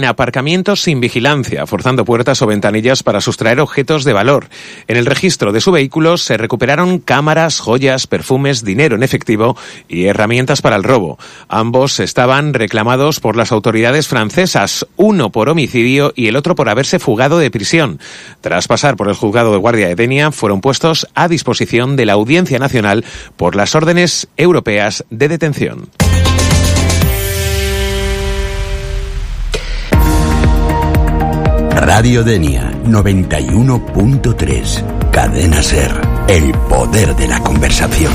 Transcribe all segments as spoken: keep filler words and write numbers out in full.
en aparcamientos sin vigilancia, forzando puertas o ventanillas para sustraer objetos de valor. En el registro de su vehículo se recuperaron cámaras, joyas, perfumes, dinero en efectivo y herramientas para el robo. Ambos estaban reclamados por las autoridades francesas, uno por homicidio y el otro por haberse fugado de prisión. Tras pasar por el juzgado de guardia de Denia, fueron puestos a disposición de la Audiencia Nacional por las órdenes europeas de detención. Radio Denia noventa y uno punto tres. Cadena SER. El poder de la conversación.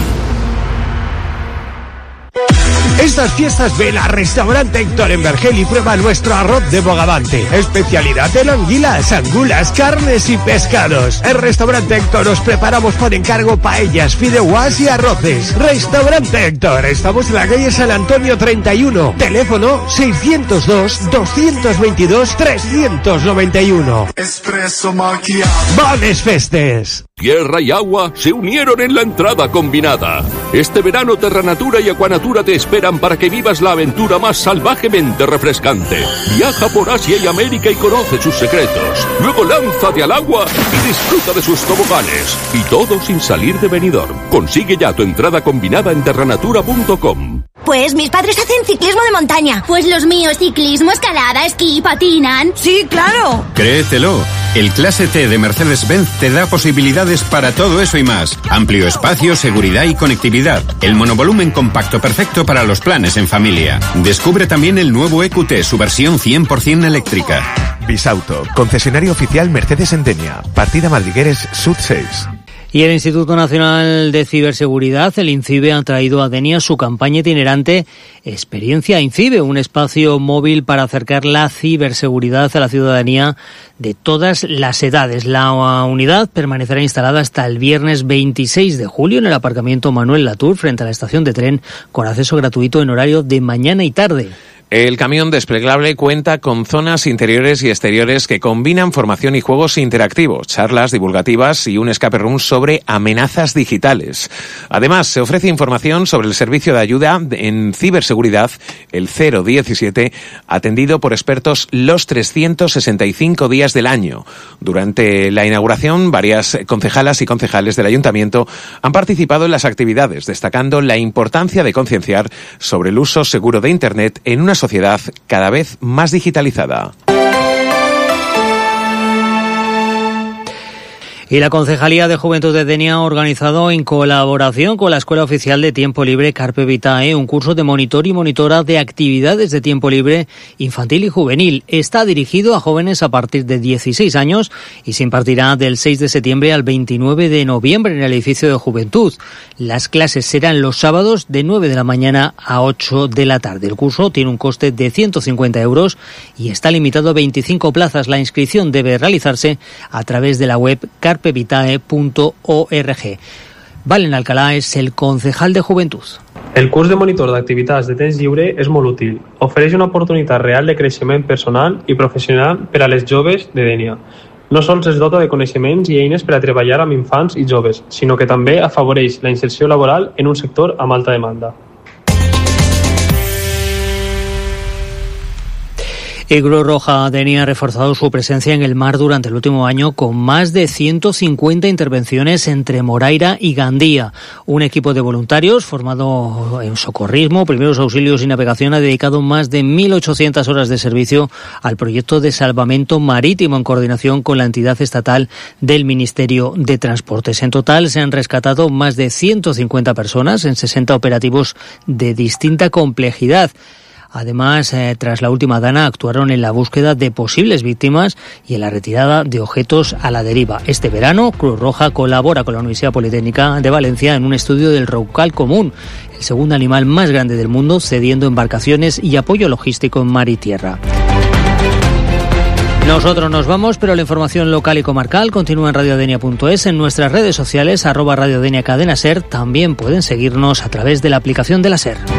Estas fiestas ven a Restaurante Héctor en Vergel y prueba nuestro arroz de bogavante. Especialidad en anguilas, angulas, carnes y pescados. En Restaurante Héctor os preparamos por encargo paellas, fideuás y arroces. Restaurante Héctor, estamos en la calle San Antonio treinta y uno. Teléfono seiscientos dos, doscientos veintidós, trescientos noventa y uno. Espresso macchiato. ¡Bones festes! Tierra y agua se unieron en la entrada combinada. Este verano Terranatura y Aquanatura te esperan para que vivas la aventura más salvajemente refrescante. Viaja por Asia y América y conoce sus secretos. Luego lánzate al agua y disfruta de sus toboganes. Y todo sin salir de Benidorm. Consigue ya tu entrada combinada en terranatura punto com. Pues mis padres hacen ciclismo de montaña. Pues los míos ciclismo, escalada, esquí, patinan. Sí, claro. Créetelo. El Clase T de Mercedes-Benz te da posibilidades para todo eso y más. Amplio espacio, seguridad y conectividad. El monovolumen compacto perfecto para los planes en familia. Descubre también el nuevo E Q T, su versión cien por ciento eléctrica. Bisauto, concesionario oficial Mercedes en Denia. Partida Madrigueres Sud seis. Y el Instituto Nacional de Ciberseguridad, el INCIBE, ha traído a Denia su campaña itinerante Experiencia INCIBE, un espacio móvil para acercar la ciberseguridad a la ciudadanía de todas las edades. La unidad permanecerá instalada hasta el viernes veintiséis de julio en el aparcamiento Manuel Latour, frente a la estación de tren, con acceso gratuito en horario de mañana y tarde. El camión desplegable cuenta con zonas interiores y exteriores que combinan formación y juegos interactivos, charlas divulgativas y un escape room sobre amenazas digitales. Además, se ofrece información sobre el servicio de ayuda en ciberseguridad, el cero diecisiete, atendido por expertos los trescientos sesenta y cinco días del año. Durante la inauguración, varias concejalas y concejales del ayuntamiento han participado en las actividades, destacando la importancia de concienciar sobre el uso seguro de Internet en una sociedad cada vez más digitalizada. Y la Concejalía de Juventud de Denia ha organizado, en colaboración con la Escuela Oficial de Tiempo Libre Carpe Vitae, un curso de monitor y monitora de actividades de tiempo libre infantil y juvenil. Está dirigido a jóvenes a partir de dieciséis años y se impartirá del seis de septiembre al veintinueve de noviembre en el edificio de Juventud. Las clases serán los sábados de nueve de la mañana a ocho de la tarde. El curso tiene un coste de ciento cincuenta euros y está limitado a veinticinco plazas. La inscripción debe realizarse a través de la web carpe vitae punto org. Valen Alcalá és el concejal de Juventud. El curs de monitor d'activitats de temps lliure és molt útil. Ofereix una oportunitat real de creixement personal i professional per a les joves de Denia. No sols es dota de coneixements i eines per a treballar amb infants i joves, sinó que també afavoreix la inserció laboral en un sector amb alta demanda. Y Cruz Roja Denia ha reforzado su presencia en el mar durante el último año con más de ciento cincuenta intervenciones entre Moraira y Gandía. Un equipo de voluntarios formado en socorrismo, primeros auxilios y navegación ha dedicado más de mil ochocientas horas de servicio al proyecto de salvamento marítimo en coordinación con la entidad estatal del Ministerio de Transportes. En total se han rescatado más de ciento cincuenta personas en sesenta operativos de distinta complejidad. Además, eh, tras la última dana, actuaron en la búsqueda de posibles víctimas y en la retirada de objetos a la deriva. Este verano, Cruz Roja colabora con la Universidad Politécnica de Valencia en un estudio del roucal común, el segundo animal más grande del mundo, cediendo embarcaciones y apoyo logístico en mar y tierra. Nosotros nos vamos, pero la información local y comarcal continúa en radiodenia punto es, en nuestras redes sociales, arroba radiodenia cadena SER. También pueden seguirnos a través de la aplicación de la SER.